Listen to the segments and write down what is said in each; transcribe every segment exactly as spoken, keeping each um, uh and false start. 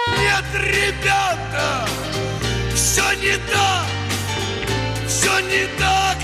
Нет, ребята, все не так, все не так,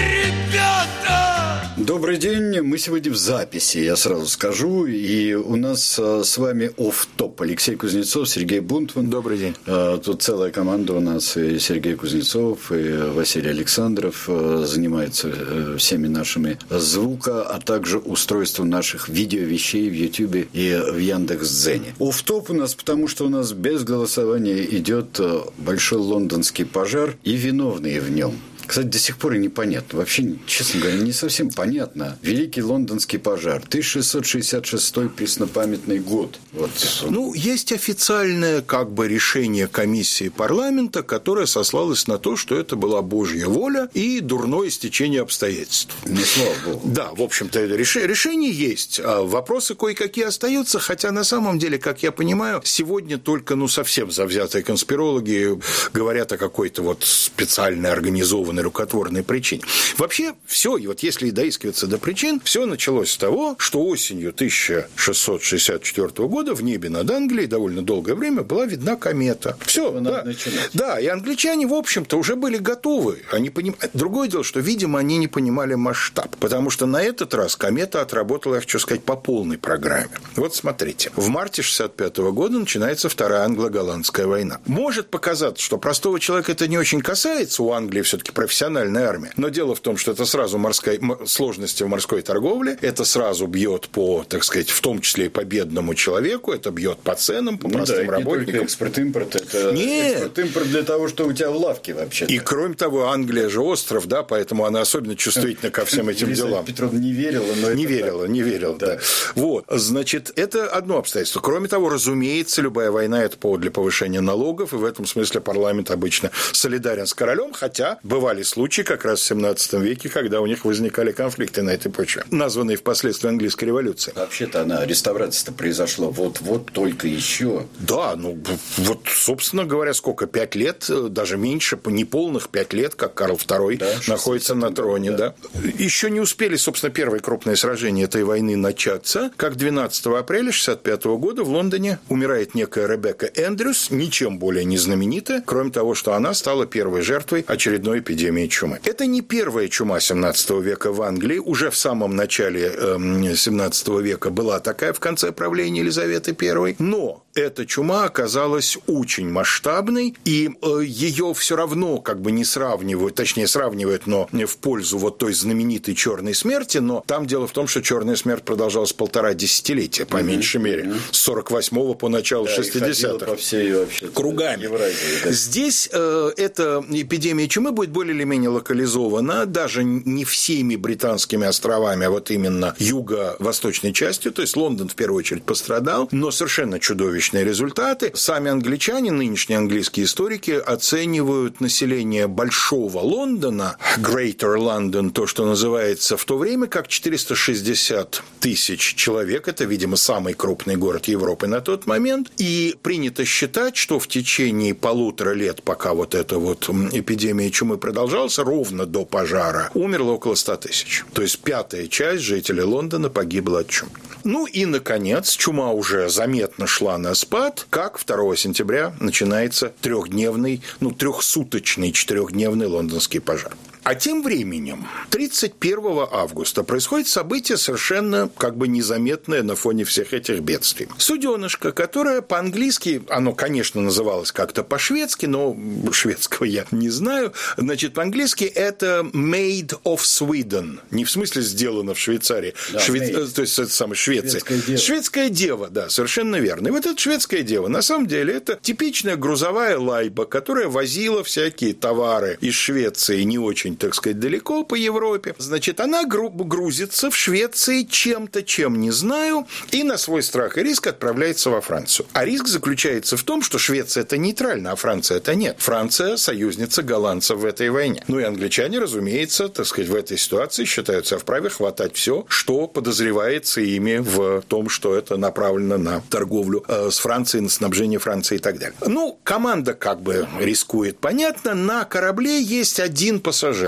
ребята. Добрый день, мы сегодня в записи, я сразу скажу, и у нас с вами офф-топ. Алексей Кузнецов, Сергей Бунтман. Добрый день. Тут целая команда у нас, и Сергей Кузнецов, и Василий Александров занимаются всеми нашими звука, а также устройством наших видеовещей в Ютубе и в Яндекс.Дзене. Офф-топ у нас, потому что у нас без голосования идет большой лондонский пожар и виновные в нем. Кстати, до сих пор и непонятно. Вообще, честно говоря, не совсем понятно. Великий лондонский пожар. тысяча шестьсот шестьдесят шестой преснопамятный год. Вот. Ну, есть официальное как бы решение комиссии парламента, которое сослалось на то, что это была Божья воля и дурное стечение обстоятельств. Ну, слава богу. Да, в общем-то, решение есть. Вопросы кое-какие остаются, хотя на самом деле, как я понимаю, сегодня только, ну, совсем завзятые конспирологи говорят о какой-то вот специальной организованной рукотворной причине. Вообще, все, и вот если доискиваться до причин, все началось с того, что осенью тысяча шестьсот шестьдесят четвёртого года в небе над Англией довольно долгое время была видна комета. Все, да. Да, и англичане, в общем-то, уже были готовы. Они поним... Другое дело, что, видимо, они не понимали масштаб, потому что на этот раз комета отработала, я хочу сказать, по полной программе. Вот смотрите, в марте шестьдесят пятого года начинается Вторая англо-голландская война. Может показаться, что простого человека это не очень касается, у Англии все-таки профессиональная армия. Но дело в том, что это сразу морская... сложности в морской торговле, это сразу бьет по, так сказать, в том числе и по бедному человеку, это бьет по ценам, по ну простым да, работникам. Не только экспорт-импорт, это Нет. экспорт-импорт для того, что у тебя в лавке вообще-то. И кроме того, Англия же остров, да, поэтому она особенно чувствительна ко всем этим делам. Петровна не верила, но не это верила, так. не верила, да. да. Вот, значит, это одно обстоятельство. Кроме того, разумеется, любая война – это повод для повышения налогов, и в этом смысле парламент обычно солидарен с королем, хотя бывали случаи как раз в семнадцатом веке, когда у них возникали конфликты на этой почве, названные впоследствии английской революцией. Вообще-то она, реставрация-то произошла вот-вот только еще. Да, ну вот, собственно говоря, сколько, пять лет, даже меньше, неполных пять лет, как Карл второй да, находится на троне, да. да. Еще не успели, собственно, первые крупные сражения этой войны начаться, как двенадцатого апреля шестьдесят пятого года в Лондоне умирает некая Ребекка Эндрюс, ничем более не знаменитая, кроме того, что она стала первой жертвой очередной эпидемии чумы. Это не первая чума семнадцатого века в Англии. Уже в самом начале семнадцатого века была такая в конце правления Елизаветы Первой. Но эта чума оказалась очень масштабной, и ее все равно как бы не сравнивают, точнее сравнивают, но в пользу вот той знаменитой черной смерти. Но там дело в том, что черная смерть продолжалась полтора десятилетия, по mm-hmm. меньшей мере, mm-hmm. с сорок восьмого по начало да, шестидесятых. По всей вообще кругами. Евразии, да. Здесь э, эта эпидемия чумы будет более или менее локализована, даже не всеми британскими островами, а вот именно юго-восточной частью, то есть Лондон в первую очередь пострадал, но совершенно чудовищные результаты. Сами англичане, нынешние английские историки, оценивают население Большого Лондона, Greater London, то, что называется, в то время как четыреста шестьдесят тысяч человек, это, видимо, самый крупный город Европы на тот момент, и принято считать, что в течение полутора лет, пока вот эта вот эпидемия чумы продолжалась, ровно до пожара, умерло около ста тысяч. То есть пятая часть жителей Лондона погибла от чумы. Ну и, наконец, чума уже заметно шла на спад, как второго сентября начинается трехдневный, ну, трехсуточный, четырехдневный лондонский пожар. А тем временем, тридцать первого августа происходит событие совершенно как бы незаметное на фоне всех этих бедствий. Суденышко, которое по-английски, оно, конечно, называлось как-то по-шведски, но шведского я не знаю, значит, по-английски это Made of Sweden, не в смысле сделано в Швейцарии, да, Шве... то есть это самое Швеция. Шведская дева. Шведская дева, да, совершенно верно. И вот эта шведская дева, на самом деле, это типичная грузовая лайба, которая возила всякие товары из Швеции не очень, так сказать, далеко по Европе. Значит, она гру- грузится в Швеции чем-то, чем не знаю, и на свой страх и риск отправляется во Францию. А риск заключается в том, что Швеция – это нейтральна, а Франция – это нет. Франция – союзница голландцев в этой войне. Ну и англичане, разумеется, так сказать, в этой ситуации считают себя вправе хватать все, что подозревается ими в том, что это направлено на торговлю э, с Францией, на снабжение Франции и так далее. Ну, команда как бы рискует, понятно. На корабле есть один пассажир.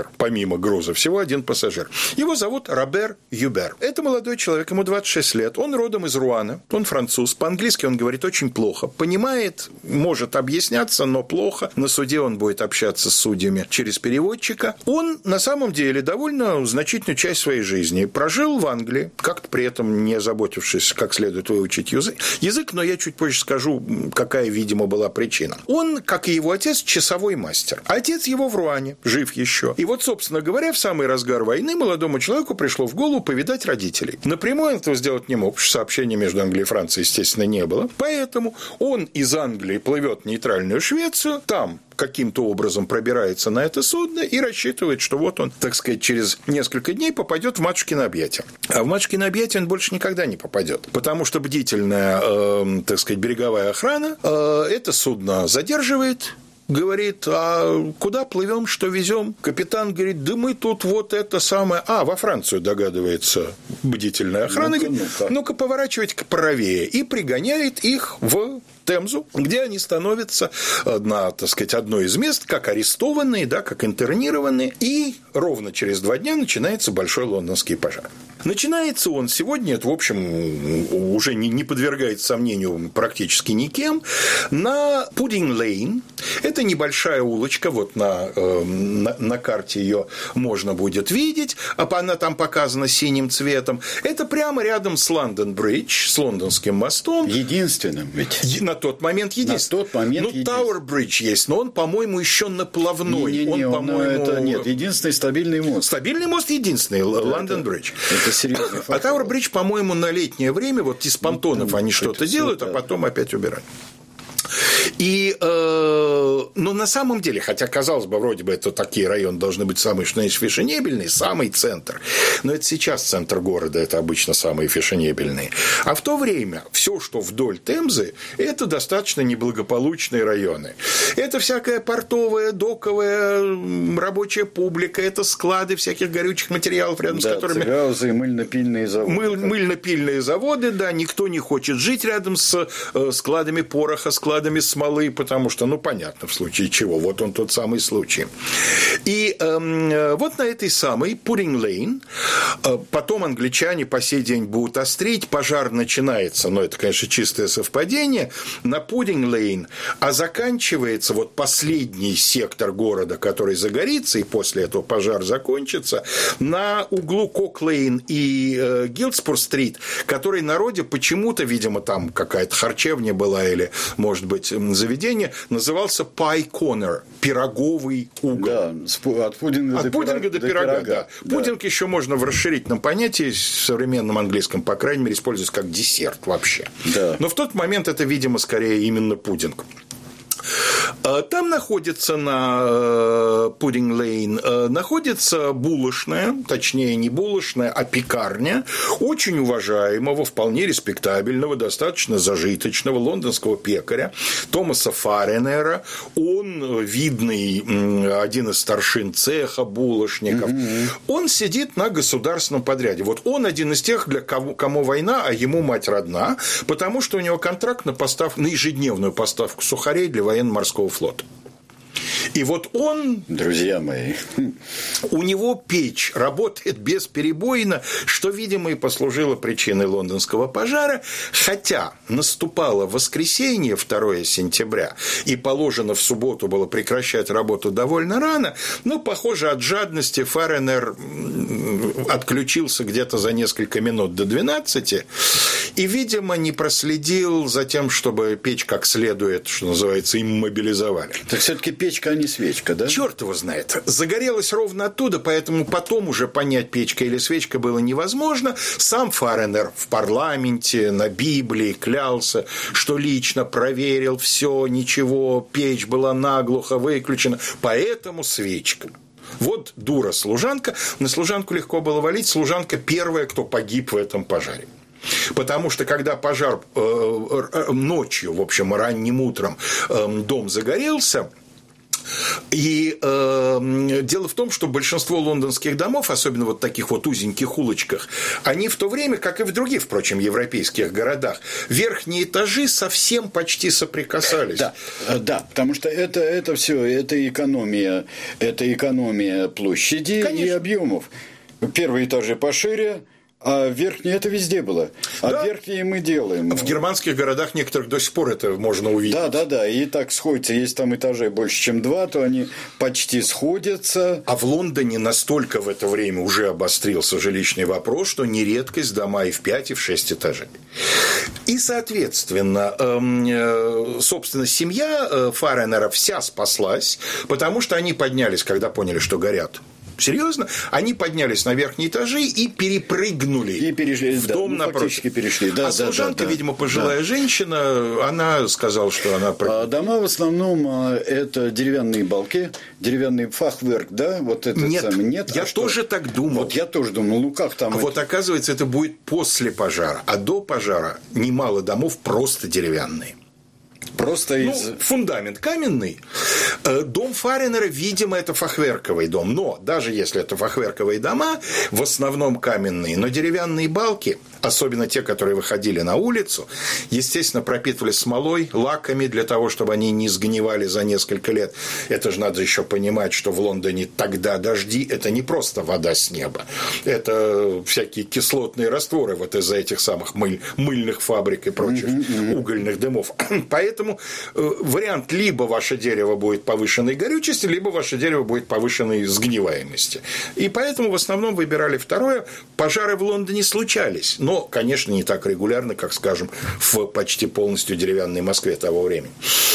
пассажир, помимо груза, всего один пассажир. Его зовут Робер Юбер. Это молодой человек, ему двадцать шесть лет, он родом из Руана, он француз, по-английски он говорит очень плохо, понимает, может объясняться, но плохо, на суде он будет общаться с судьями через переводчика. Он, на самом деле, довольно значительную часть своей жизни прожил в Англии, как-то при этом не озаботившись, как следует выучить язык, язык, но я чуть позже скажу, какая, видимо, была причина. Он, как и его отец, часовой мастер. Отец его в Руане, жив еще. И вот, собственно говоря, в самый разгар войны молодому человеку пришло в голову повидать родителей. Напрямую он этого сделать не мог, потому что сообщения между Англией и Францией, естественно, не было. Поэтому он из Англии плывет в нейтральную Швецию, там каким-то образом пробирается на это судно и рассчитывает, что вот он, так сказать, через несколько дней попадет в матушкино объятия. А в матушкино объятия он больше никогда не попадет, потому что бдительная, э, так сказать, береговая охрана э, это судно задерживает, говорит, а куда плывем, что везем? Капитан говорит, да мы тут вот это самое... А, во Францию, догадывается бдительная охрана. Ну-ка, говорит, ну-ка. ну-ка поворачивайте-ка правее. И пригоняет их в Темзу, где они становятся на, так сказать, одно из мест, как арестованные, да, как интернированные. И ровно через два дня начинается большой лондонский пожар. Начинается он сегодня, это, в общем, уже не, не подвергается сомнению практически никем, на Пудинг-Лейн. Это небольшая улочка, вот на, э, на, на карте ее можно будет видеть, а она там показана синим цветом. Это прямо рядом с Лондон-Бридж, с Лондонским мостом. Единственным ведь. На тот момент единственный. На тот момент ну, Тауэр-Бридж есть, но он, по-моему, еще наплавной. Не-не-не, он, он, по-моему... это нет, единственный стабильный мост. Стабильный мост единственный, Лондон-Бридж. Это, это серьезный факт. А Тауэр-Бридж, по-моему, на летнее время, вот из понтонов ну, они что-то делают, да. а потом опять убирают. И, э, ну, на самом деле, хотя, казалось бы, вроде бы это такие районы должны быть самые, что есть, фешенебельные, самый центр, но это сейчас центр города, это обычно самые фешенебельные. А в то время все, что вдоль Темзы, это достаточно неблагополучные районы. Это всякая портовая, доковая, рабочая публика, это склады всяких горючих материалов, рядом да, с которыми... цигаузы и мыльно-пильные заводы. Мыль, мыльно-пильные заводы, да, никто не хочет жить рядом с э, складами пороха, складами смолы, потому что, ну, понятно, в случае чего, вот он тот самый случай. И э, вот на этой самой Пудинг-Лейн э, потом англичане по сей день будут острить, пожар начинается, но это, конечно, чистое совпадение, на Пудинг-Лейн, а заканчивается вот последний сектор города, который загорится, и после этого пожар закончится, на углу Кок-Лейн и э, Гилдспур-стрит, который народе почему-то, видимо, там какая-то харчевня была или, может быть, заведение, назывался Pie Corner, пироговый угол. Да, от пудинга, от до, пудинга пирога, до пирога. пирога. Да. Да. Пудинг еще можно в расширительном понятии, в современном английском, по крайней мере, используется как десерт вообще. Да. Но в тот момент это, видимо, скорее именно пудинг. Там находится на Пудинг-Лейн находится булочная, точнее не булочная, а пекарня очень уважаемого, вполне респектабельного, достаточно зажиточного лондонского пекаря Томаса Фаренера. Он видный, один из старшин цеха булочников. Mm-hmm. Он сидит на государственном подряде. Вот он один из тех, для кого, кому война, а ему мать родна, потому что у него контракт на поставку, на ежедневную поставку сухарей для военно-морского флота. И вот он, друзья мои, у него печь работает бесперебойно, что, видимо, и послужило причиной лондонского пожара, хотя наступало воскресенье, второе сентября, и положено в субботу было прекращать работу довольно рано, но, похоже, от жадности Фаренер отключился где-то за несколько минут до двенадцати и, видимо, не проследил за тем, чтобы печь как следует, что называется, иммобилизовали. Так все-таки печка, а не свечка, да? Черт его знает. Загорелась ровно оттуда, поэтому потом уже понять, печка или свечка, было невозможно. Сам Фаренер в парламенте, на Библии клялся, что лично проверил все, ничего, печь была наглухо выключена, поэтому свечка. Вот дура служанка, на служанку легко было валить, служанка первая, кто погиб в этом пожаре. Потому что, когда пожар э, ночью, в общем, ранним утром э, дом загорелся, И э, дело в том, что большинство лондонских домов, особенно вот таких вот узеньких улочках, они в то время, как и в других, впрочем, европейских городах, верхние этажи совсем почти соприкасались. Да, да, потому что это, это все, это экономия, это экономия площади. Конечно. И объемов. Первые этажи пошире, а верхние это везде было. А да. Верхние мы делаем. В германских городах некоторых до сих пор это можно увидеть. Да, да, да. И так сходится. Если там этажей больше, чем два, то они почти сходятся. А в Лондоне настолько в это время уже обострился жилищный вопрос, что не редкость дома и в пять, и в шесть этажей. И, соответственно, собственно, семья Фаренера вся спаслась, потому что они поднялись, когда поняли, что горят. Серьезно? Они поднялись на верхние этажи и перепрыгнули и перешли, в да, дом ну, напротив. Перешли. Да, а да, служанка, да, да, видимо, пожилая да. женщина, она сказала, что она... А дома в основном это деревянные балки, деревянный фахверк, да? Вот этот нет, самый. Нет, я а тоже что? так думал. Вот я тоже думал, ну как там... Вот это... оказывается, это будет после пожара. А до пожара немало домов просто деревянные. Просто ну, из... фундамент каменный. Дом Фаренера, видимо, это фахверковый дом. Но даже если это фахверковые дома, в основном каменные, но деревянные балки, особенно те, которые выходили на улицу, естественно, пропитывались смолой, лаками для того, чтобы они не сгнивали за несколько лет. Это же надо еще понимать, что в Лондоне тогда дожди – это не просто вода с неба. Это всякие кислотные растворы вот из-за этих самых мыль, мыльных фабрик и прочих mm-hmm, mm-hmm. угольных дымов. Поэтому вариант либо ваше дерево будет повышенной горючести, либо ваше дерево будет повышенной сгниваемости. И поэтому в основном выбирали второе. Пожары в Лондоне случались, но, конечно, не так регулярно, как, скажем, в почти полностью деревянной Москве того времени.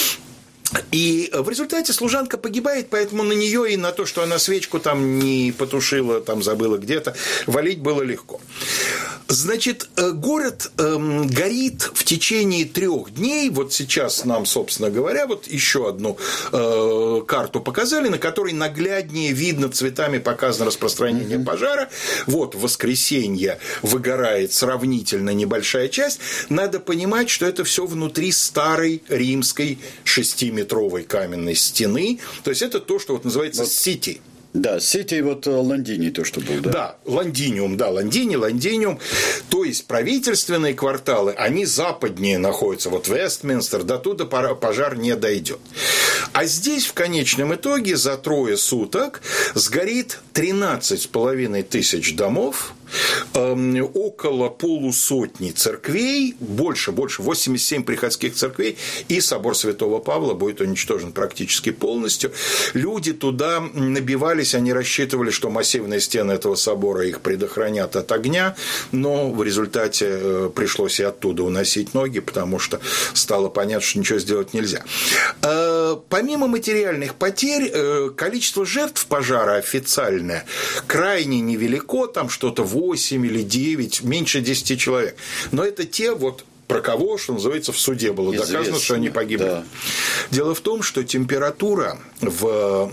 И в результате служанка погибает, поэтому на нее и на то, что она свечку там не потушила, там забыла где-то, валить было легко. Значит, город э, горит в течение трех дней. Вот сейчас нам, собственно говоря, вот еще одну э, карту показали, на которой нагляднее видно, цветами показано распространение mm-hmm. пожара. Вот в воскресенье выгорает сравнительно небольшая часть. Надо понимать, что это все внутри старой римской шестиметровой каменной стены. То есть это то, что вот называется вот. Сити. Да, Сити, вот Лондини то, что был, да. Да, Лондиниум, да, Лондини, Лондиниум. То есть правительственные кварталы, они западнее находятся, вот Вестминстер, до туда пожар не дойдет. А здесь в конечном итоге за трое суток сгорит тринадцать с половиной тысяч домов, э, около полусотни церквей, больше, больше, восемьдесят семь приходских церквей, и собор Святого Павла будет уничтожен практически полностью. Люди туда набивались, они рассчитывали, что массивные стены этого собора их предохранят от огня, но в результате пришлось и оттуда уносить ноги, потому что стало понятно, что ничего сделать нельзя. Помимо материальных потерь, количество жертв пожара официальное крайне невелико, там что-то восемь или девять, меньше десяти человек. Но это те вот, про кого, что называется, в суде было доказано, известно, что они погибли. Да. Дело в том, что температура в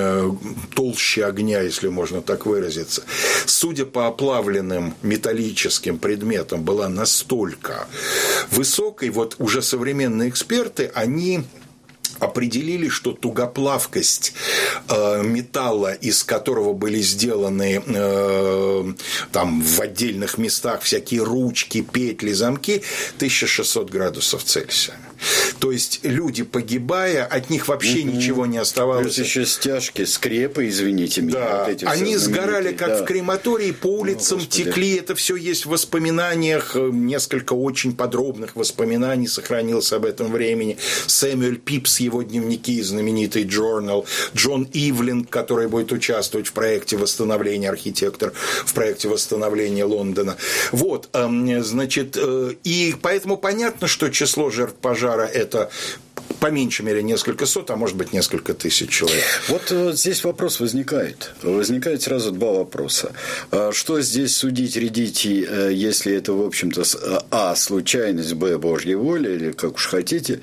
толще огня, если можно так выразиться, судя по оплавленным металлическим предметам, была настолько высокой, вот уже современные эксперты, они определили, что тугоплавкость э, металла, из которого были сделаны э, там в отдельных местах всякие ручки, петли, замки, тысяча шестьсот градусов Цельсия. То есть люди, погибая, от них вообще угу. ничего не оставалось. Плюс еще стяжки, скрепы, извините меня. Да, вот эти они сгорали как да. в крематории, по улицам О, текли. Это все есть в воспоминаниях, несколько очень подробных воспоминаний сохранилось об этом времени. Сэмюэль Пипс, его дневники, знаменитый Journal, Джон Ивлинг, который будет участвовать в проекте восстановления архитектор, в проекте восстановления Лондона. Вот, значит, и поэтому понятно, что число жертв пожара это по меньшей мере несколько сот, а может быть несколько тысяч человек. Вот, вот здесь вопрос возникает. Возникает сразу два вопроса. Что здесь судить, рядить, если это, в общем-то, а, случайность, б, Божья воля, или как уж хотите,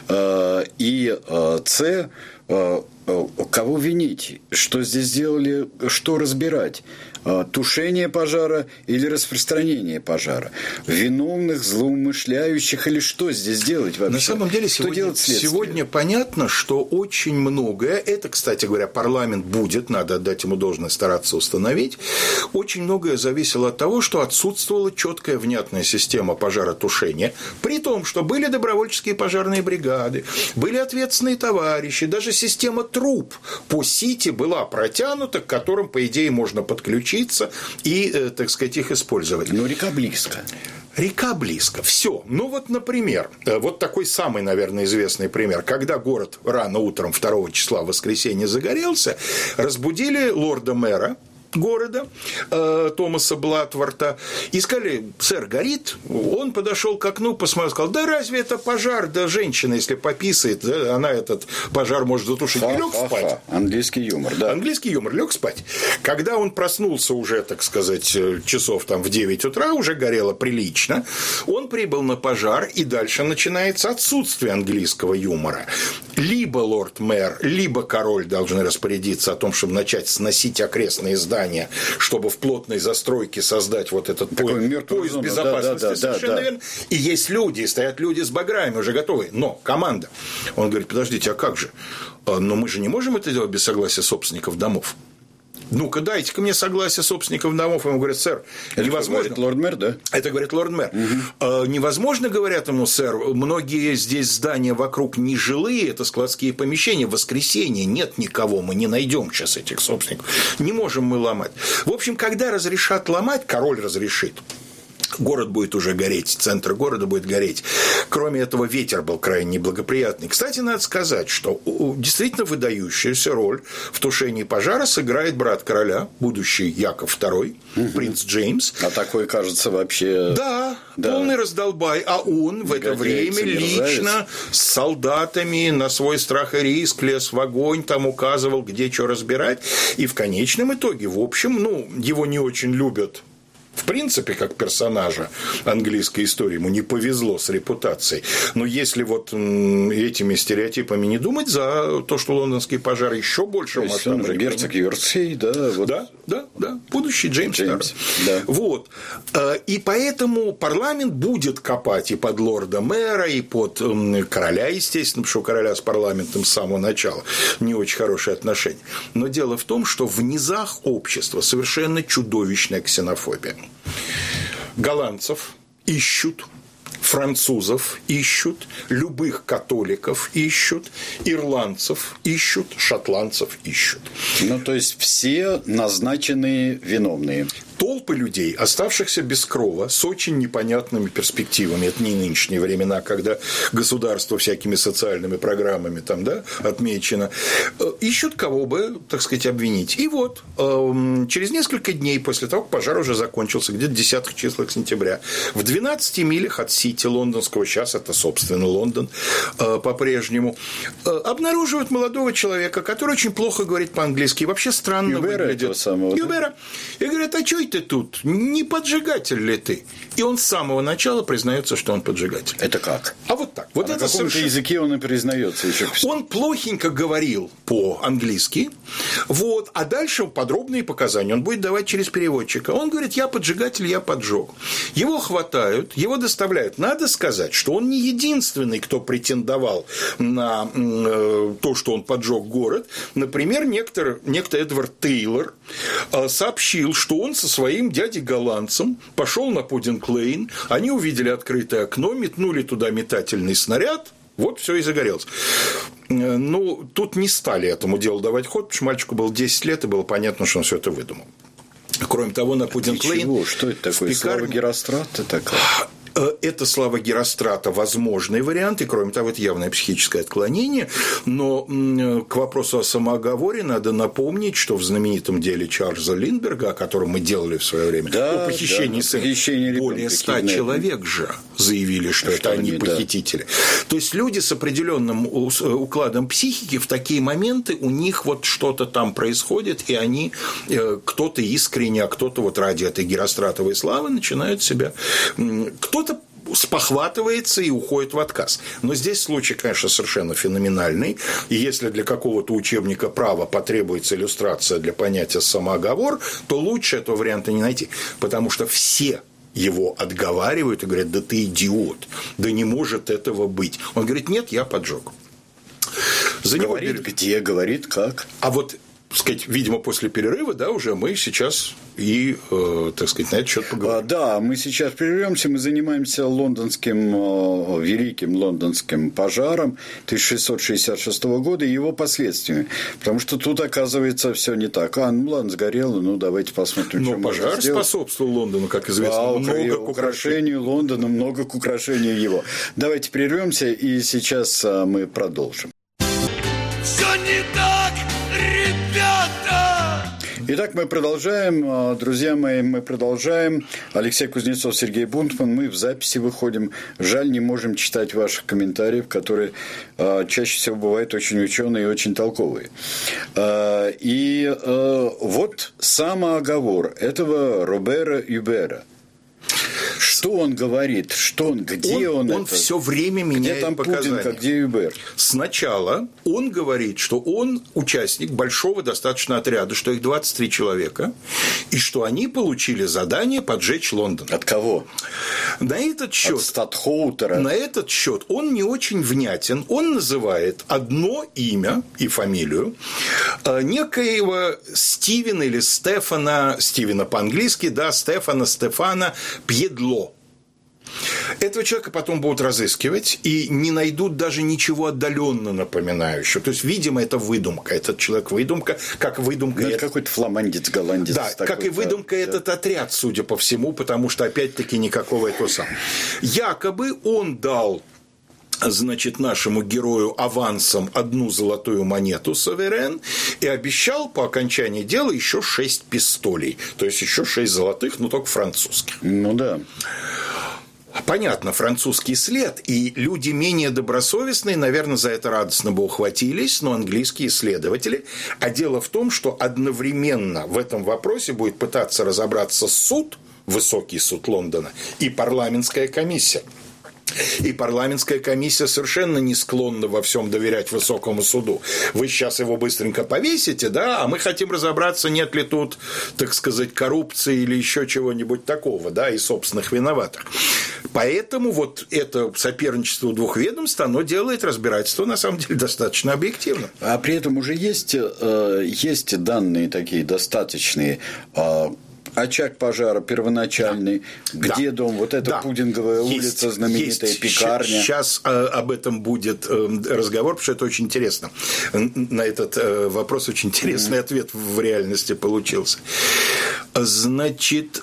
и с, кого винить, что здесь сделали, что разбирать. тушение пожара или распространение пожара, виновных, злоумышляющих или что здесь делать вообще? На самом деле что сегодня, сегодня понятно, что очень многое, это, кстати говоря, парламент будет, надо отдать ему должное, стараться установить, очень многое зависело от того, что отсутствовала четкая внятная система пожаротушения, при том, что были добровольческие пожарные бригады, были ответственные товарищи, даже система труб по сети была протянута, к которым, по идее, можно подключиться и, так сказать, их использовать. Но река близко. Река близко. Все. Ну вот, например, вот такой самый, наверное, известный пример. Когда город рано утром второго числа в воскресенье загорелся, разбудили лорда-мэра города э, Томаса Блатворта и сказали: сэр, горит. Он подошел к окну, посмотрел, сказал: да разве это пожар, да женщина, если пописает, да, она этот пожар может затушить. И лег спать. Английский юмор, да. Английский юмор, лег спать. Когда он проснулся уже, так сказать, часов там в девять утра, уже горело прилично, он прибыл на пожар, и дальше начинается отсутствие английского юмора. Либо лорд-мэр, либо король должны распорядиться о том, чтобы начать сносить окрестные здания, чтобы в плотной застройке создать вот этот поезд, поезд безопасности, да, да, совершенно да, да. верно. И есть люди, стоят люди с баграми уже готовые, но команда. Он говорит: подождите, а как же? Но мы же не можем это делать без согласия собственников домов. Ну-ка, дайте-ка мне согласие собственников домов. Ему говорят: сэр, это невозможно. Это говорит лорд-мэр, да? Это говорит лорд-мэр. Угу. Невозможно, говорят ему, сэр, многие здесь здания вокруг не жилые, это складские помещения. В воскресенье нет никого, мы не найдем сейчас этих собственников. Не можем мы ломать. В общем, когда разрешат ломать, король разрешит. Город будет уже гореть, центр города будет гореть. Кроме этого, ветер был крайне неблагоприятный. Кстати, надо сказать, что действительно выдающуюся роль в тушении пожара сыграет брат короля, будущий Яков второй, угу. принц Джеймс. А такой, кажется, вообще... Да, да. полный раздолбай. А он в это время лично с солдатами на свой страх и риск лез в огонь, там указывал, где что разбирать. И в конечном итоге, в общем, ну, его не очень любят. В принципе, как персонажа английской истории, ему не повезло с репутацией. Но если вот этими стереотипами не думать, за то, что лондонский пожар еще больше масштаба. Он же герцог Йоркшир, да, вот. да, да, да, будущий Джеймс. Джеймс да. Вот. И поэтому парламент будет копать и под лорда-мэра, и под короля, естественно, потому что у короля с парламентом с самого начала не очень хорошие отношения. Но дело в том, что в низах общества совершенно чудовищная ксенофобия. Голландцев ищут, французов ищут, любых католиков ищут, ирландцев ищут, шотландцев ищут. Ну, то есть все назначенные виновные. Толпы людей, оставшихся без крова, с очень непонятными перспективами. Это не нынешние времена, когда государство всякими социальными программами там, да, отмечено. Ищут кого бы, так сказать, обвинить. И вот через несколько дней после того, как пожар уже закончился, где-то в десятых числах сентября, в двенадцати милях от Сити лондонского, сейчас это, собственно, Лондон по-прежнему, обнаруживают молодого человека, который очень плохо говорит по-английски и вообще странно Юбера выглядит. Самого, Юбера. И говорят: а что ты тут? Не поджигатель ли ты? И он с самого начала признается, что он поджигатель. Это как? А вот так. Вот а это на каком-то совершенно... языке он и признается еще. Он плохенько говорил по-английски, вот, а дальше подробные показания он будет давать через переводчика. Он говорит: я поджигатель, я поджег. Его хватают, его доставляют. Надо сказать, что он не единственный, кто претендовал на э, то, что он поджег город. Например, некто, некто Эдвард Тейлор э, сообщил, что он со своим дядей-голландцем пошел на Пудинг-Лейн, они увидели открытое окно, метнули туда метательный снаряд, вот все и загорелось. Ну, тут не стали этому делу давать ход, потому что мальчику было десять лет, и было понятно, что он все это выдумал. Кроме того, на Пудинг-Лейн... Что это такое? Пекарне... Слава Герострата такая? Это слава Герострата возможный вариант, и, кроме того, это явное психическое отклонение. Но к вопросу о самооговоре надо напомнить, что в знаменитом деле Чарльза Линдберга, о котором мы делали в свое время, да, о похищении да, сына, похищение более ста человек же заявили, что, что это они похитители. Да. То есть люди с определенным укладом психики, в такие моменты у них вот что-то там происходит, и они, кто-то искренне, а кто-то вот ради этой геростратовой славы начинают себя... Кто-то спохватывается и уходит в отказ. Но здесь случай, конечно, совершенно феноменальный. И если для какого-то учебника права потребуется иллюстрация для понятия самооговор, то лучше этого варианта не найти. Потому что все его отговаривают и говорят: да ты идиот, да не может этого быть. Он говорит: нет, я поджег. За говорит него... где, говорит как. А вот, так сказать, видимо, после перерыва, да, уже мы сейчас и, э, так сказать, на этот счет поговорим. А, да, мы сейчас прервемся, мы занимаемся лондонским, э, великим лондонским пожаром тысяча шестьсот шестьдесят шестого года и его последствиями. Потому что тут, оказывается, все не так. А, ну ладно, сгорело, ну давайте посмотрим, Но что пожар можно сделать. способствовал Лондону, как известно, да, много к украшению Лондона, много к украшению его. Давайте прервемся, и сейчас мы продолжим. Все не так, ребята! Итак, мы продолжаем, друзья мои, мы продолжаем. Алексей Кузнецов, Сергей Бунтман. Мы в записи выходим. Жаль, не можем читать ваших комментариев, которые э, чаще всего бывают очень ученые и очень толковые. Э, и э, вот самооговор этого Робера Юбера. Что он говорит? Что он? Где он? Он, он это? все время меняет где там показания. Путин, где Юбер? Сначала он говорит, что он участник большого достаточно отряда, что их двадцать три человека, и что они получили задание поджечь Лондон. От кого? На этот счет, От Статхоутера. На этот счет он не очень внятен. Он называет одно имя и фамилию некоего Стивена или Стефана, Стивена по-английски, да, Стефана, Стефана Пьедло. Этого человека потом будут разыскивать и не найдут даже ничего отдаленно напоминающего. То есть, видимо, это выдумка. Этот человек выдумка, как выдумка. Ну, это это... какой-то фламандец, голландец. Да, такой, как и выдумка да, этот да. отряд, судя по всему, потому что, опять-таки, никакого этого самого. Якобы он дал, значит, нашему герою авансом одну золотую монету «Суверен» и обещал по окончании дела еще шесть пистолей. То есть, еще шесть золотых, но только французских. Ну, да. Понятно, французский след, и люди менее добросовестные, наверное, за это радостно бы ухватились, но английские исследователи. А дело в том, что одновременно в этом вопросе будет пытаться разобраться суд, высокий суд Лондона, и парламентская комиссия. И парламентская комиссия совершенно не склонна во всем доверять высокому суду. Вы сейчас его быстренько повесите, да, а мы хотим разобраться, нет ли тут, так сказать, коррупции или еще чего-нибудь такого, да, и собственных виноватых. Поэтому вот это соперничество двух ведомств, оно делает разбирательство, на самом деле, достаточно объективным. А при этом уже есть, есть данные такие достаточные. Очаг пожара первоначальный, да. Где дом, вот эта да. Пудинговая есть, улица, знаменитая есть. Пекарня. Сейчас об этом будет разговор, потому что это очень интересно. На этот вопрос очень интересный mm-hmm. ответ в реальности получился. Значит,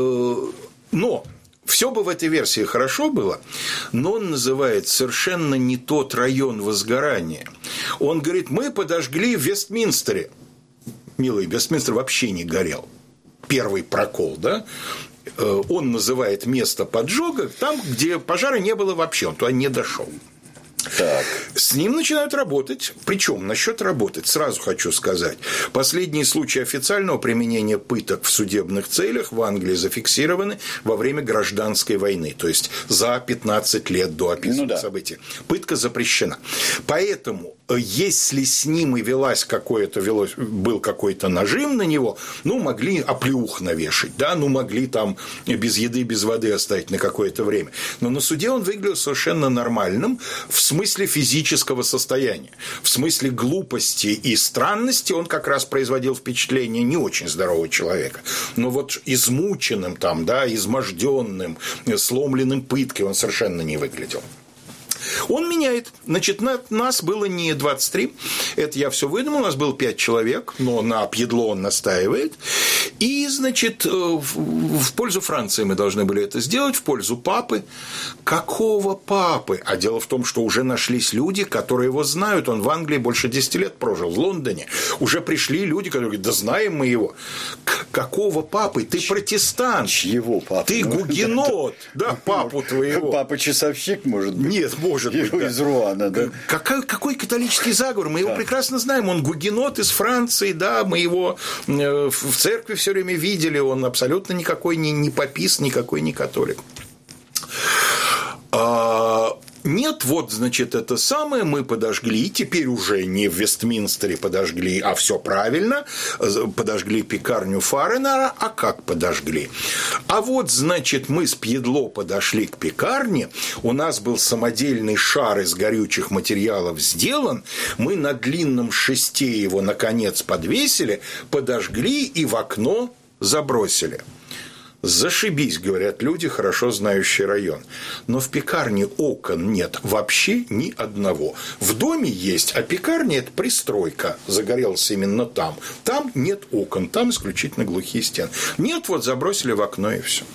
но все бы в этой версии хорошо было, но он называет совершенно не тот район возгорания. Он говорит, мы подожгли в Вестминстере. Милый, Вестминстер вообще не горел. Первый прокол, да, он называет место поджога там, где пожара не было вообще, он туда не дошел. Так. С ним начинают работать. Причем насчет работать, сразу хочу сказать, последние случаи официального применения пыток в судебных целях в Англии зафиксированы во время гражданской войны, то есть за пятнадцать лет до описанных ну, да. событий. Пытка запрещена. Поэтому, если с ним и велась какое-то, велось, был какой-то нажим на него, ну, могли оплеух навешать, да, ну, могли там без еды, без воды оставить на какое-то время. Но на суде он выглядел совершенно нормальным в смысле физического состояния. В смысле глупости и странности он как раз производил впечатление не очень здорового человека. Но вот измученным там, да, изможденным, сломленным пыткой он совершенно не выглядел. Он меняет. Значит, нас было не двадцать три, это я все выдумал, у нас было пять человек, но на Пьедло он настаивает. И, значит, в пользу Франции мы должны были это сделать, в пользу папы. Какого папы? А дело в том, что уже нашлись люди, которые его знают. Он в Англии больше десяти лет прожил, в Лондоне. Уже пришли люди, которые говорят, да знаем мы его. Какого папы? Ты протестант. Чьего папы? Ты гугенот. Да, папу твоего. Папа-часовщик, может быть? Нет, может быть. Да. Из Руана, да. Какой, какой католический заговор? Мы его да. прекрасно знаем. Он гугенот из Франции, да, мы его в церкви все время видели. Он абсолютно никакой не, не папист, никакой не католик. А, нет, вот, значит, это самое мы подожгли, теперь уже не в Вестминстере подожгли, а все правильно, подожгли пекарню Фаренера, а как подожгли? А вот, значит, мы с Пьедло подошли к пекарне, у нас был самодельный шар из горючих материалов сделан, мы на длинном шесте его, наконец, подвесили, подожгли и в окно забросили. Зашибись, говорят люди, хорошо знающие район. Но в пекарне окон нет вообще ни одного. В доме есть, а пекарня – это пристройка. Загорелся именно там. Там нет окон, там исключительно глухие стены. Нет, вот забросили в окно и все.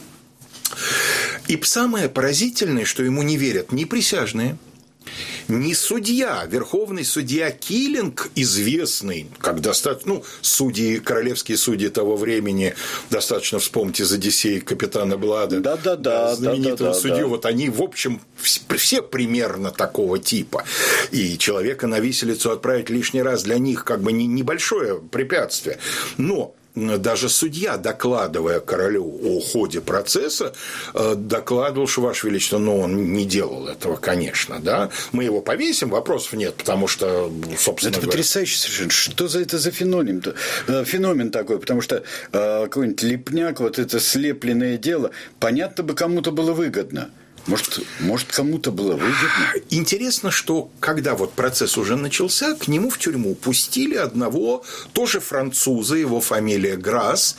И самое поразительное, что ему не верят ни присяжные, ни судья, верховный судья Киллинг, известный, как достаточно, ну, судьи, королевские судьи того времени, достаточно вспомнить из «Одиссеи» капитана Блада, да, да, да, знаменитого да, да, судью, да. вот они, в общем, все примерно такого типа. И человека на виселицу отправить лишний раз для них как бы небольшое препятствие. Но даже судья, докладывая королю о ходе процесса, докладывал, что, Ваше Величество, ну, он не делал этого, конечно, да. Мы его повесим, вопросов нет, потому что, собственно это говоря... потрясающе совершенно. Что за это за феномен? Феномен такой, потому что э, какой-нибудь лепняк, вот это слепленное дело, понятно бы, кому-то было выгодно. Может, может, кому-то было выгодно? Интересно, что когда вот процесс уже начался, к нему в тюрьму пустили одного, тоже француза, его фамилия Грасс.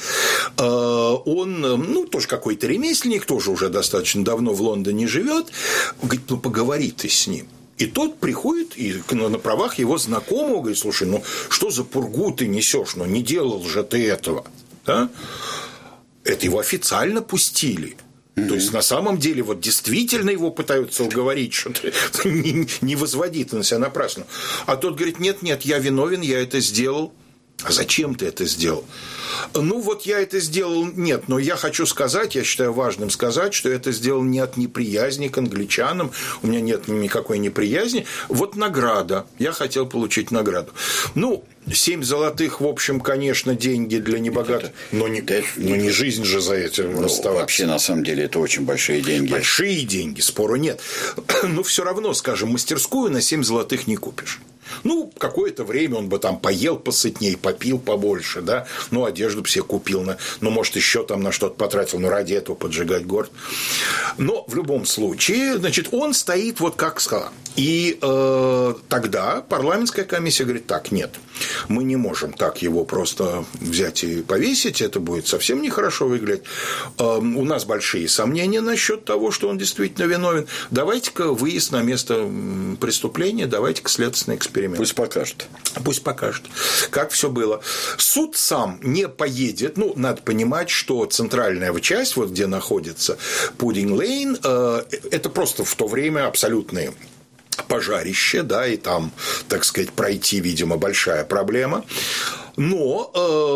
Он, ну, тоже какой-то ремесленник, тоже уже достаточно давно в Лондоне живет. Говорит, ну, поговори ты с ним. И тот приходит, и на правах его знакомого говорит, слушай, ну, что за пургу ты несешь? Ну, не делал же ты этого. Да? Это его официально пустили. Mm-hmm. То есть, на самом деле, вот действительно его пытаются уговорить, что не, не возводи ты на себя напрасно. А тот говорит, нет-нет, я виновен, я это сделал. А зачем ты это сделал? Ну, вот я это сделал, нет, но я хочу сказать, я считаю важным сказать, что я это сделал не от неприязни к англичанам, у меня нет никакой неприязни. Вот награда, я хотел получить награду. Ну, семь золотых, в общем, конечно, деньги для небогатых, но не, но не жизнь же за этим ну, расставаться. Вообще, на самом деле, это очень большие деньги. Большие деньги, спору нет. Но все равно, скажем, мастерскую на семь золотых не купишь. Ну, какое-то время он бы там поел посытней, попил побольше, да, ну, одежду бы себе купил, на, ну, может, еще там на что-то потратил, но ради этого поджигать город. Но в любом случае, значит, он стоит вот как сказал. И э, тогда парламентская комиссия говорит, так, нет, мы не можем так его просто взять и повесить, это будет совсем нехорошо выглядеть. Э, у нас большие сомнения насчет того, что он действительно виновен. Давайте-ка выезд на место преступления, давайте-ка следственный эксперимент. Пусть покажет. Пусть покажет, как все было. Суд сам не поедет. Ну, надо понимать, что центральная часть, вот где находится Пудинг-Лейн, это просто в то время абсолютные пожарище, да, и там, так сказать, пройти, видимо, большая проблема. Но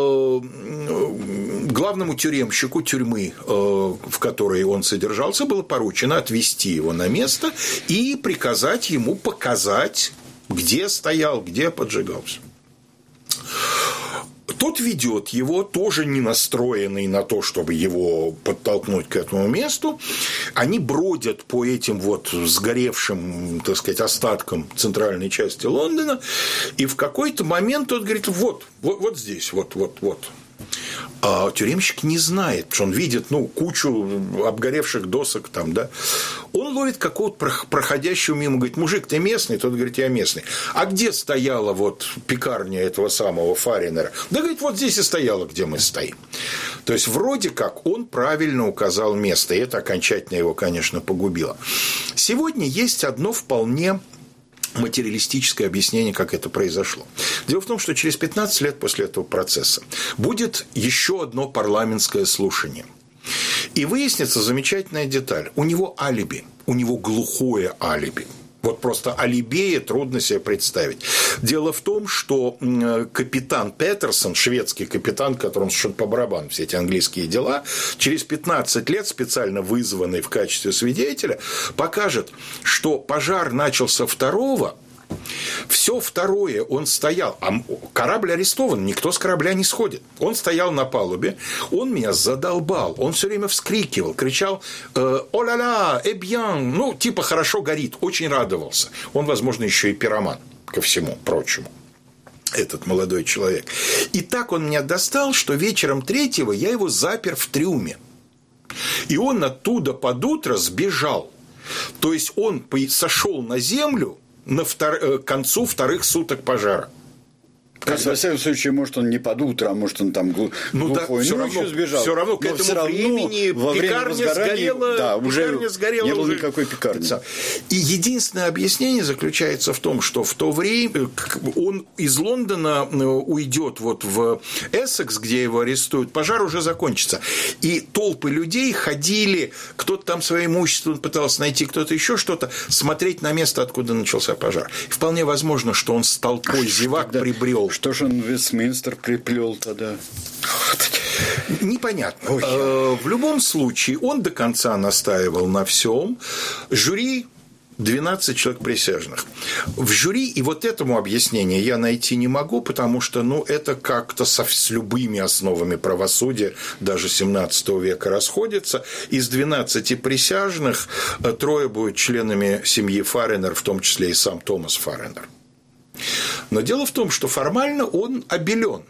э, главному тюремщику тюрьмы, э, в которой он содержался, было поручено отвезти его на место и приказать ему показать, где стоял, где поджигался. Тот ведет его, тоже не настроенный на то, чтобы его подтолкнуть к этому месту. Они бродят по этим вот сгоревшим, так сказать, остаткам центральной части Лондона. И в какой-то момент тот говорит, вот, вот, вот здесь, вот, вот, вот. А тюремщик не знает, потому что он видит, ну, кучу обгоревших досок там, да. Он ловит какого-то проходящего мимо, говорит, мужик, ты местный? Тот говорит, я местный. А где стояла вот пекарня этого самого Фаренера? Да, говорит, вот здесь и стояла, где мы стоим. То есть, вроде как он правильно указал место, и это окончательно его, конечно, погубило. Сегодня есть одно вполне материалистическое объяснение, как это произошло. Дело в том, что через пятнадцать лет после этого процесса будет еще одно парламентское слушание. И выяснится замечательная деталь. У него алиби, у него глухое алиби. Вот просто алибея трудно себе представить. Дело в том, что капитан Петерсон, шведский капитан, которому совершенно по барабану все эти английские дела, через пятнадцать лет, специально вызванный в качестве свидетеля, покажет, что пожар начался второго, Все второе он стоял, а корабль арестован, никто с корабля не сходит. Он стоял на палубе, он меня задолбал, он все время вскрикивал, кричал «О-ля-ля, э-бьян», ну, типа «хорошо горит», очень радовался. Он, возможно, еще и пироман, ко всему прочему, этот молодой человек. И так он меня достал, что вечером третьего я его запер в трюме. И он оттуда под утро сбежал. То есть он сошел на землю на втор... к концу вторых суток пожара. То есть, во всяком случае, может, он не под утро, а может, он там глухой ну, да, все ночью равно, сбежал. Все равно к но этому все равно времени во время пекарня сгорела, да, уже пекарня сгорела, не было уже... никакой пекарни. И единственное объяснение заключается в том, что в то время он из Лондона уйдет вот в Эссекс, где его арестуют, пожар уже закончится. И толпы людей ходили, кто-то там свое имущество пытался найти, кто-то еще что-то, смотреть на место, откуда начался пожар. И вполне возможно, что он с толпой зевак прибрел. Что же он в Вестминстер приплел тогда? Непонятно. Ой. В любом случае, он до конца настаивал на всем. Жюри двенадцать человек присяжных. В жюри и вот этому объяснение я найти не могу, потому что ну, это как-то со, с любыми основами правосудия даже семнадцатого века расходится. Из двенадцати присяжных трое будут членами семьи Фаренер, в том числе и сам Томас Фаренер. Но дело в том, что формально он обелен.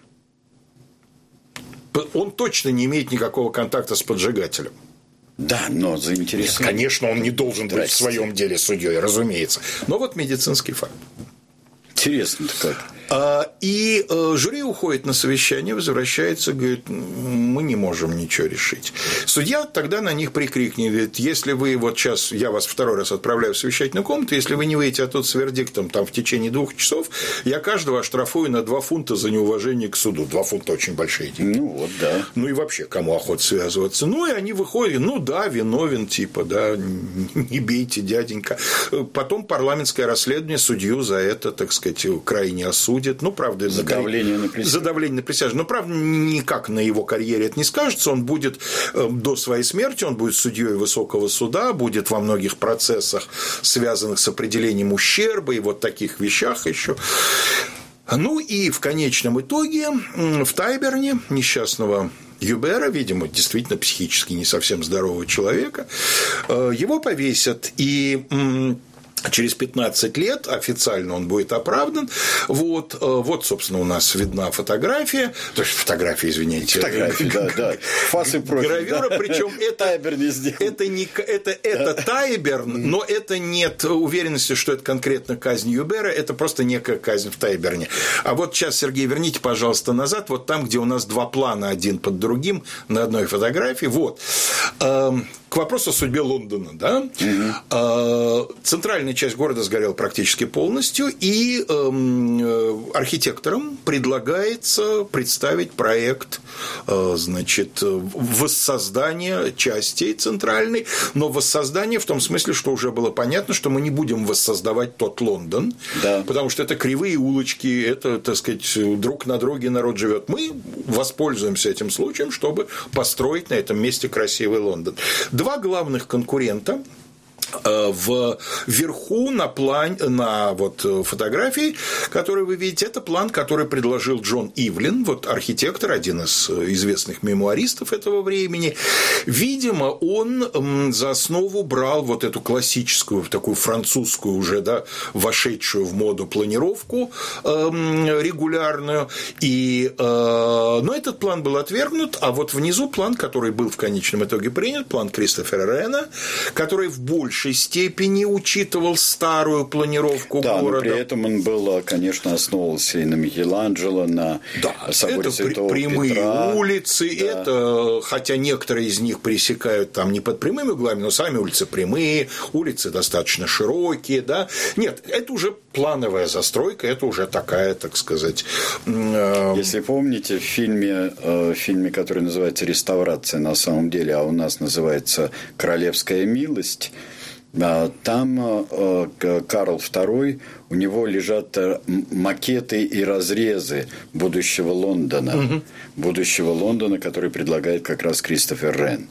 Он точно не имеет никакого контакта с поджигателем. Да, но заинтересован. Нет, конечно, он не должен быть Здрасте. в своем деле судьей, разумеется. Но вот медицинский факт. Интересно-то как. И жюри уходит на совещание, возвращается, говорит, мы не можем ничего решить. Судья тогда на них прикрикнет, говорит, если вы вот сейчас, я вас второй раз отправляю в совещательную комнату, если вы не выйдете оттуда с вердиктом там, в течение двух часов, я каждого оштрафую на два фунта за неуважение к суду. Два фунта очень большие деньги. Ну, вот, да. Ну, и вообще, кому охота связываться. Ну, и они выходят, ну, да, виновен, типа, да, не бейте, дяденька. Потом парламентское расследование судью за это, так сказать, крайне осудит. Ну, правда, за давление на присяжных. За давление на присяжных. Но, правда, никак на его карьере это не скажется. Он будет до своей смерти, он будет судьей высокого суда, будет во многих процессах, связанных с определением ущерба и вот таких вещах еще. Ну, и в конечном итоге в Тайберне несчастного Юбера, видимо, действительно психически не совсем здорового человека, его повесят, и через пятнадцать лет официально он будет оправдан. Вот, вот, собственно, у нас видна фотография. То есть фотография, извините. Фотография, да, да. Фас и профиль. Гравюра, да. Причем это, Тайберн не сделал. Это, не, это, это да. Тайберн, но это нет уверенности, что это конкретно казнь Юбера, это просто некая казнь в Тайберне. А вот сейчас, Сергей, верните, пожалуйста, назад, вот там, где у нас два плана, один под другим, на одной фотографии. Вот. К вопросу о судьбе Лондона, да? Угу. Центральная часть города сгорела практически полностью, и архитекторам предлагается представить проект, значит, воссоздания частей центральной, но воссоздание в том смысле, что уже было понятно, что мы не будем воссоздавать тот Лондон, да. Потому что это кривые улочки, это, так сказать, друг на друге народ живет. Мы воспользуемся этим случаем, чтобы построить на этом месте красивый Лондон. Два главных конкурента вверху на плане, на вот фотографии, которую вы видите, это план, который предложил Джон Ивлин, вот архитектор, один из известных мемуаристов этого времени. Видимо, он за основу брал вот эту классическую, такую французскую уже, да, вошедшую в моду планировку регулярную. И, но этот план был отвергнут, а вот внизу план, который был в конечном итоге принят, план Кристофера Рена, который в большей степени учитывал старую планировку да, города. Но при этом он был, конечно, основывался и на Микеланджело, на да, соборе Святого прямые Петра. улицы, да. Это, хотя некоторые из них пересекают там не под прямыми углами, но сами улицы прямые, улицы достаточно широкие, да. Нет, это уже плановая застройка, это уже такая, так сказать. Э... Если помните, в фильме, в фильме, который называется «Реставрация» на самом деле, а у нас называется «Королевская милость», там Карл второй, у него лежат макеты и разрезы будущего Лондона, угу. будущего Лондона, который предлагает как раз Кристофер Рен.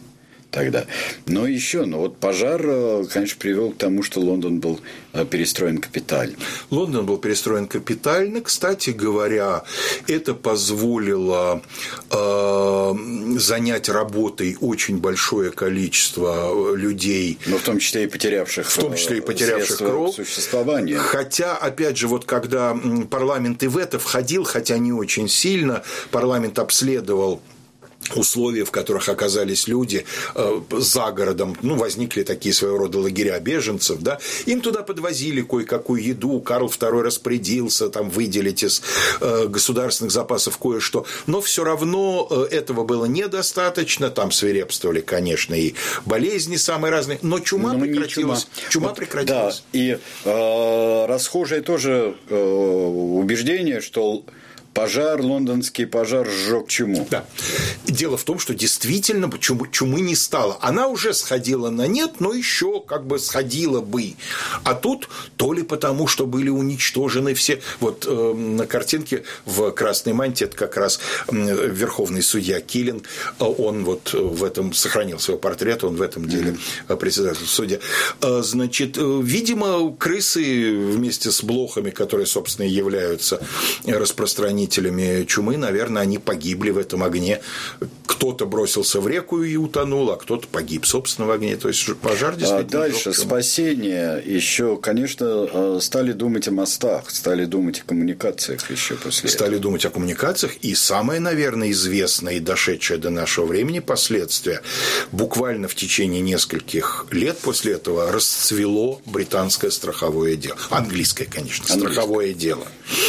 тогда. Но еще, ну вот пожар, конечно, привел к тому, что Лондон был перестроен капитально. Лондон был перестроен капитально. Кстати говоря, это позволило э, занять работой очень большое количество людей. Но в том числе и потерявших, в том числе и потерявших кровь. Существования. Хотя, опять же, вот когда парламент и в это входил, хотя не очень сильно, парламент обследовал условия, в которых оказались люди э, за городом, ну, возникли такие своего рода лагеря беженцев, да, им туда подвозили кое-какую еду, Карл второй распорядился там выделить из э, государственных запасов кое-что, но все равно э, этого было недостаточно, там свирепствовали, конечно, и болезни самые разные, но чума но прекратилась. Чума, чума вот, прекратилась. Да, и э, расхожее тоже э, убеждение, что пожар, лондонский пожар сжег чуму. Да. Дело в том, что действительно чумы, чумы не стало. Она уже сходила на нет, но еще как бы сходила бы. А тут то ли потому, что были уничтожены все. Вот э, на картинке в красной мантии это как раз э, верховный судья Киллинг. Он вот в этом сохранил свой портрет, он в этом деле mm-hmm. председатель судья. Э, значит, э, видимо, крысы вместе с блохами, которые, собственно, являются распространителями чумы, наверное, они погибли в этом огне. Кто-то бросился в реку и утонул, а кто-то погиб, собственно, в огне. То есть пожар действительно. А дальше спасение. Еще, конечно, стали думать о мостах, стали думать о коммуникациях еще после Стали этого. думать о коммуникациях. И самое, наверное, известное и дошедшее до нашего времени последствие. Буквально в течение нескольких лет после этого расцвело британское страховое дело. Английское, конечно, Английское. страховое дело.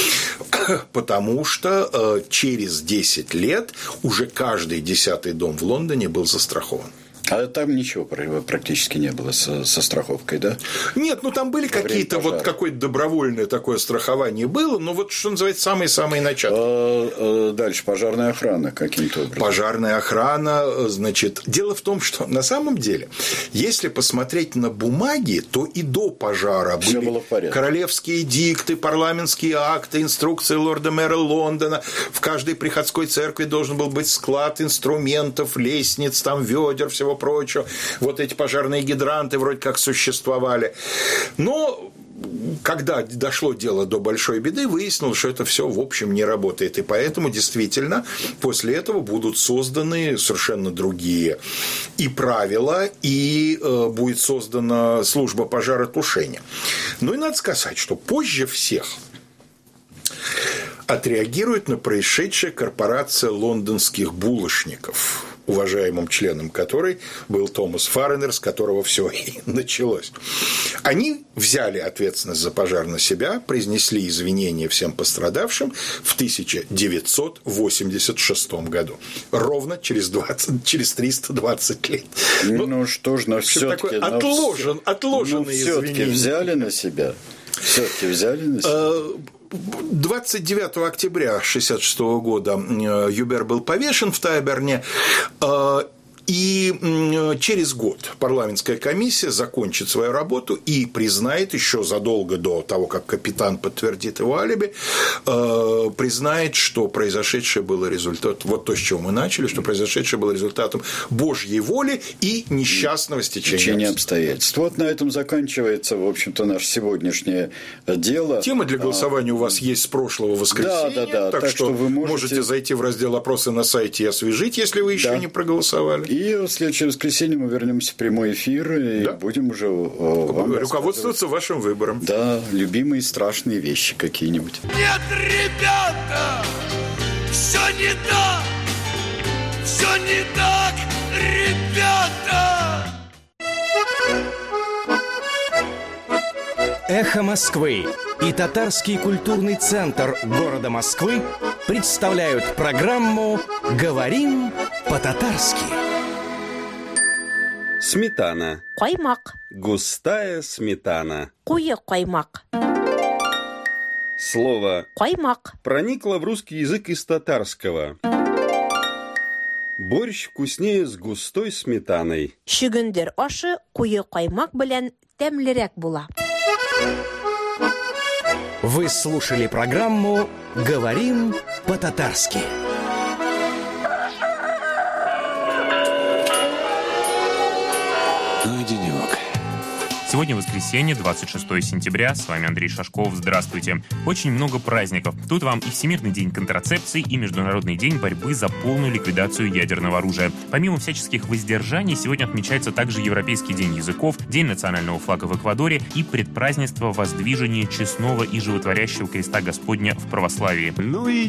Потому что э, через десять лет уже каждый десятый дом в Лондоне был застрахован. А там ничего практически не было со, со страховкой, да? Нет, ну там были Во какие-то вот какое-то добровольное такое страхование было, но вот что называется самые-самые начатки. А, дальше пожарная охрана каким-то образом. Пожарная охрана, значит, дело в том, что на самом деле, если посмотреть на бумаги, то и до пожара Всё были было в порядке. Королевские эдикты, парламентские акты, инструкции лорда-мэра Лондона. В каждой приходской церкви должен был быть склад инструментов, лестниц, там ведер, всего прочего. Вот эти пожарные гидранты вроде как существовали. Но когда дошло дело до большой беды, выяснилось, что это все в общем не работает. И поэтому действительно после этого будут созданы совершенно другие и правила, и э, будет создана служба пожаротушения. Ну и надо сказать, что позже всех отреагирует на происшедшее корпорация лондонских булочников, уважаемым членом которой был Томас Фарренер, с которого все и началось. Они взяли ответственность за пожар на себя, произнесли извинения всем пострадавшим в тысяча девятьсот восемьдесят шестом году. Ровно через, двадцать, через триста двадцать лет. Ну, ну что ж, но все-таки отложен, отложенные ну, все-таки взяли на себя. Все-таки взяли на себя. двадцать девятого октября шестьдесят шестого года Юбер был повешен в Тайберне, и через год парламентская комиссия закончит свою работу и признает еще задолго до того, как капитан подтвердит его алиби, признает, что произошедшее было результатом, вот то, с чего мы начали, что произошедшее было результатом Божьей воли и несчастного стечения обстоятельств. Вот на этом заканчивается, в общем-то, наше сегодняшнее дело. Тема для голосования а, у вас есть с прошлого воскресенья, да, да, да. Так, так что, что вы можете... можете зайти в раздел «Опросы» на сайте и освежить, если вы еще да. не проголосовали. И в следующее воскресенье мы вернемся в прямой эфир и да. будем уже вам руководствоваться вашим выбором. Да, любимые страшные вещи какие-нибудь. Нет, ребята, все не так, все не так, ребята. Эхо Москвы и Татарский культурный центр города Москвы представляют программу «Говорим по-татарски». Сметана. Каймак. Густая сметана. Куе каймак. Слово каймак проникло в русский язык из татарского. Борщ вкуснее с густой сметаной. Шигендер ашы куе каймак белән тәмлерәк була. Вы слушали программу «Говорим по-татарски». Ну и денек. Сегодня воскресенье, двадцать шестое сентября. С вами Андрей Шашков. Здравствуйте. Очень много праздников. Тут вам и Всемирный день контрацепции, и Международный день борьбы за полную ликвидацию ядерного оружия. Помимо всяческих воздержаний, сегодня отмечается также Европейский день языков, День национального флага в Эквадоре и предпразднество воздвижения честного и животворящего креста Господня в православии. Ну и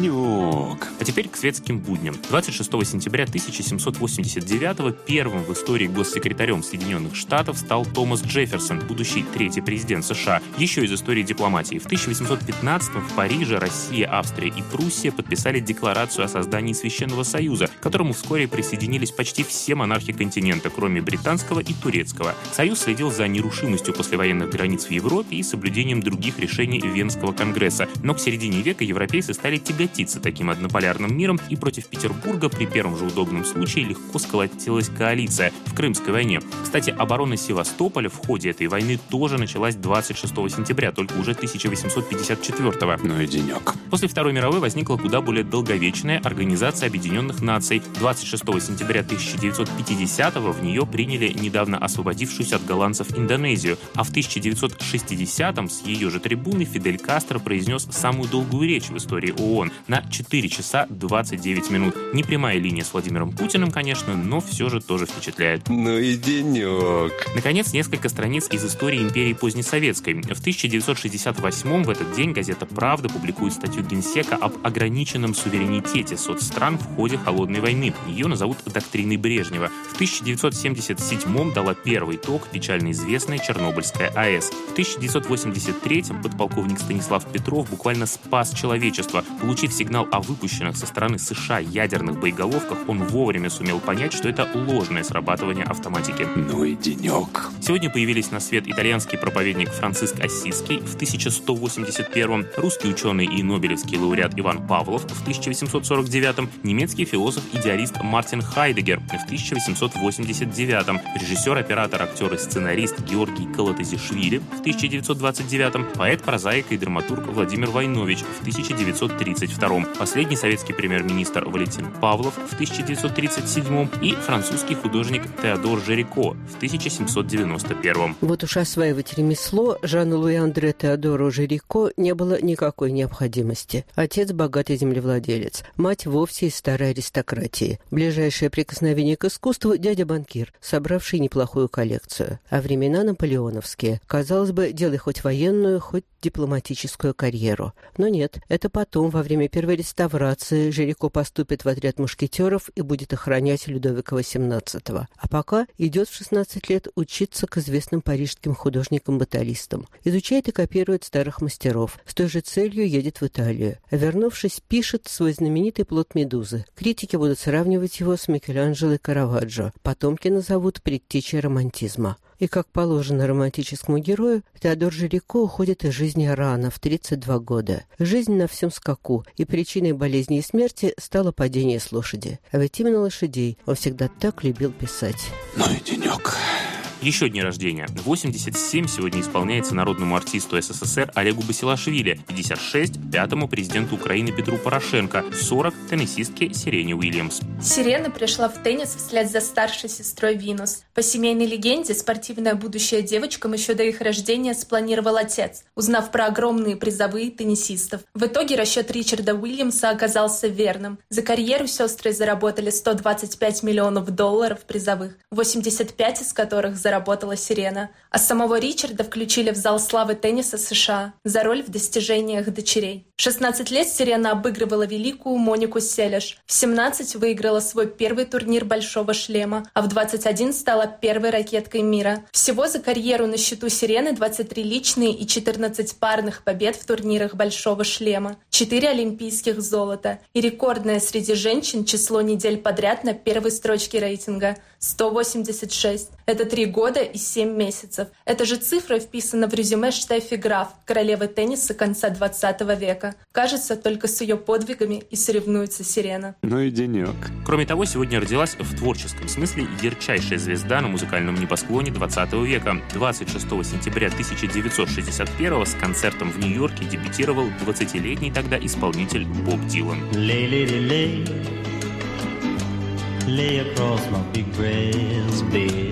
денек. А теперь к светским будням. двадцать шестого сентября тысяча семьсот восемьдесят девятого первым в истории госсекретарем Соединенных Штатов стал Томас Джефферсон, будущий третий президент США. Еще из истории дипломатии. В тысяча восемьсот пятнадцатом в Париже Россия, Австрия и Пруссия подписали декларацию о создании Священного Союза, к которому вскоре присоединились почти все монархи континента, кроме британского и турецкого. Союз следил за нерушимостью послевоенных границ в Европе и соблюдением других решений Венского конгресса. Но к середине века европейцы стали тяготиться таким однополярным миром, и против Петербурга при первом же удобном случае легко сколотилась коалиция в Крымской войне. Кстати, оборона Севастополя в ходе этой войны тоже началась двадцать шестого сентября, только уже тысяча восемьсот пятьдесят четвёртого. Ну и денек. После Второй мировой возникла куда более долговечная Организация Объединенных Наций. двадцать шестого сентября тысяча девятьсот пятидесятого в нее приняли недавно освободившуюся от голландцев Индонезию, а в тысяча девятьсот шестидесятом с ее же трибуны Фидель Кастро произнес самую долгую речь в истории ООН на четыре часа двадцать девять минут. Не прямая линия с Владимиром Путиным, конечно, но все же тоже впечатляет. Ну и денек. Наконец, несколько страниц из истории империи позднесоветской. В тысяча девятьсот шестьдесят восьмом в этот день газета «Правда» публикует статью Генсека об ограниченном суверенитете соцстран в ходе Холодной войны. Ее назовут доктриной Брежнева. В тысяча девятьсот семьдесят седьмом дала первый ток печально известная Чернобыльская АЭС. В тысяча девятьсот восемьдесят третьем подполковник Станислав Петров буквально спас человечество. Получив сигнал о выпущенных со стороны США ядерных боеголовках, он вовремя сумел понять, что это ложное срабатывание автоматики. Ну и денек. Сегодня появились на свет итальянский проповедник Франциск Ассизский в тысяча сто восемьдесят первом, русский ученый и нобелевский лауреат Иван Павлов в тысяча восемьсот сорок девятом, немецкий философ-идеалист Мартин Хайдеггер в тысяча восемьсот восемьдесят девятом, режиссер, оператор, актер и сценарист Георгий Колотозишвили в тысяча девятьсот двадцать девятом, поэт, прозаик и драматург Владимир Войнович в тысяча девятьсот тридцать втором, последний советский премьер-министр Валентин Павлов в тысяча девятьсот тридцать седьмом и французский художник Теодор Жирико в тысяча семьсот девяносто первом. Вот уж осваивать ремесло Жану-Луи Андре Теодору Жирико не было никакой необходимости. Отец – богатый землевладелец, мать вовсе из старой аристократии. Ближайшее прикосновение к искусству – дядя-банкир, собравший неплохую коллекцию. А времена наполеоновские. Казалось бы, делай хоть военную, хоть дипломатическую карьеру. Но нет, это потом, во время первой реставрации, Жирико поступит в отряд мушкетеров и будет охранять Людовика восемнадцатого. А пока идет в шестнадцать лет учиться к известным парижским художникам-баталистам. Изучает и копирует старых мастеров. С той же целью едет в Италию. А вернувшись, пишет свой знаменитый плод Медузы. Критики будут сравнивать его с Микеланджело и Караваджо. Потомки назовут предтечей романтизма. И, как положено романтическому герою, Теодор Жирико уходит из жизни рано, в тридцать два года. Жизнь на всем скаку, и причиной болезни и смерти стало падение с лошади. А ведь именно лошадей он всегда так любил писать. Ну и денек. Еще дни рождения. восемьдесят семь сегодня исполняется народному артисту СССР Олегу Басилашвили, пятьдесят шесть пятому президенту Украины Петру Порошенко, сорок теннисистке Серене Уильямс. Сирена пришла в теннис вслед за старшей сестрой Винус. По семейной легенде, спортивное будущее девочкам еще до их рождения спланировал отец, узнав про огромные призовые теннисистов. В итоге расчет Ричарда Уильямса оказался верным. За карьеру сестры заработали сто двадцать пять миллионов долларов призовых, восемьдесят пять из которых за заработала Сирена. А самого Ричарда включили в зал славы тенниса США за роль в достижениях дочерей. В шестнадцать лет Сирена обыгрывала великую Монику Селеш. В семнадцать выиграла свой первый турнир «Большого шлема», а в двадцать один стала первой ракеткой мира. Всего за карьеру на счету Сирены двадцать три личные и четырнадцать парных побед в турнирах «Большого шлема», четыре олимпийских золота и рекордное среди женщин число недель подряд на первой строчке рейтинга – сто восемьдесят шесть. Это три года и семь месяцев. Эта же цифра вписана в резюме Штеффи Граф, королевы тенниса конца двадцатого века. Кажется, только с ее подвигами и соревнуется Сирена. Ну и денек. Кроме того, сегодня родилась в творческом смысле ярчайшая звезда на музыкальном небосклоне двадцатого века. двадцать шестого сентября тысяча девятьсот шестьдесят первого с концертом в Нью-Йорке дебютировал двадцатилетний тогда исполнитель Боб Дилан. Lay, lady, lay, lay across my big brass bed.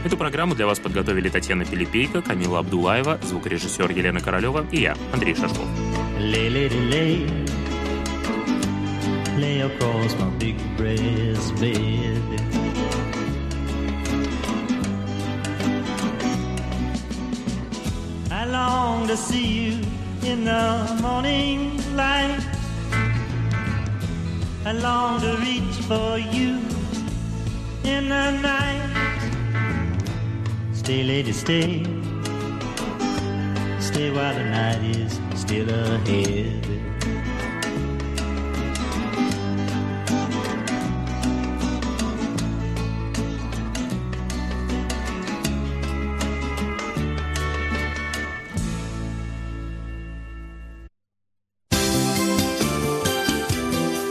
Эту программу для вас подготовили Татьяна Пилипейко, Камила Абдулаева, звукорежиссер Елена Королева и я, Андрей Шашков. Lay, lady, lay, lay across my big breast bed. I long to see you in the morning light. I long to reach for you in the night. Stay, lady, stay. Stay while the night is still ahead.